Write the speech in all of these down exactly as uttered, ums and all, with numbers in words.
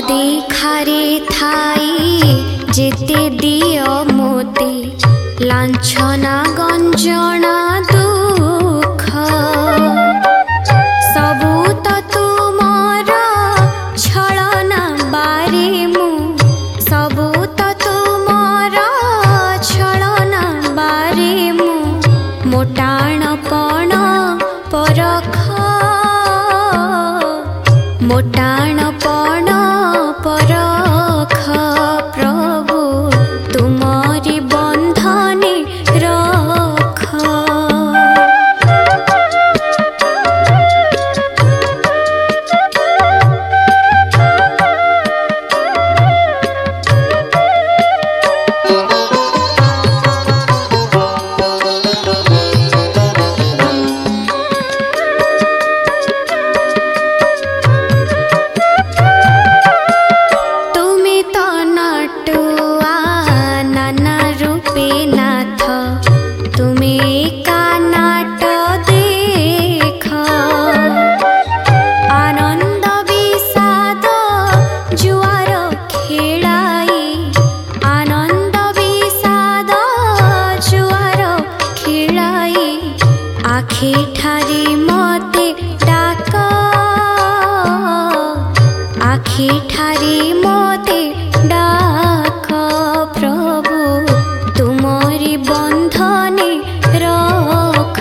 अदेखारे Thai जेते दियो मोते लांछना गंजना दुख सबू तो तुमर छलना बारे मु सबू तो तुमर छलना बारे मु मोटाणपण परख मोटाणपण परख प्रभु तुमरी बंधने रख। आखि ठारी मते डाक आखि ठारी मते डाक प्रभु तुमरी बंधने रख।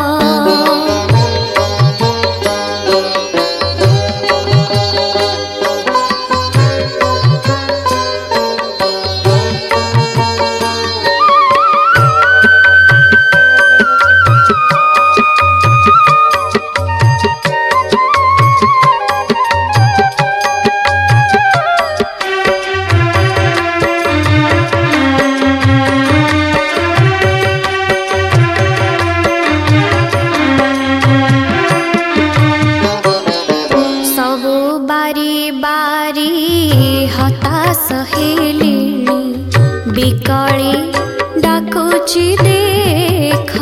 बारी बारी हताश हेलिनी बिकली डाकुची देख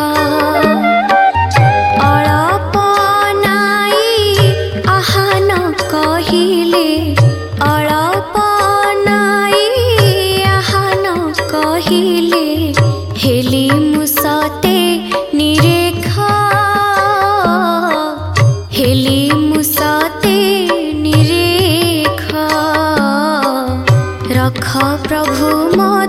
अळप नाई आहान कहिले अळप नाई आहान कहिले हेली मुसते निरेख हेली मुसते रख प्रभु मो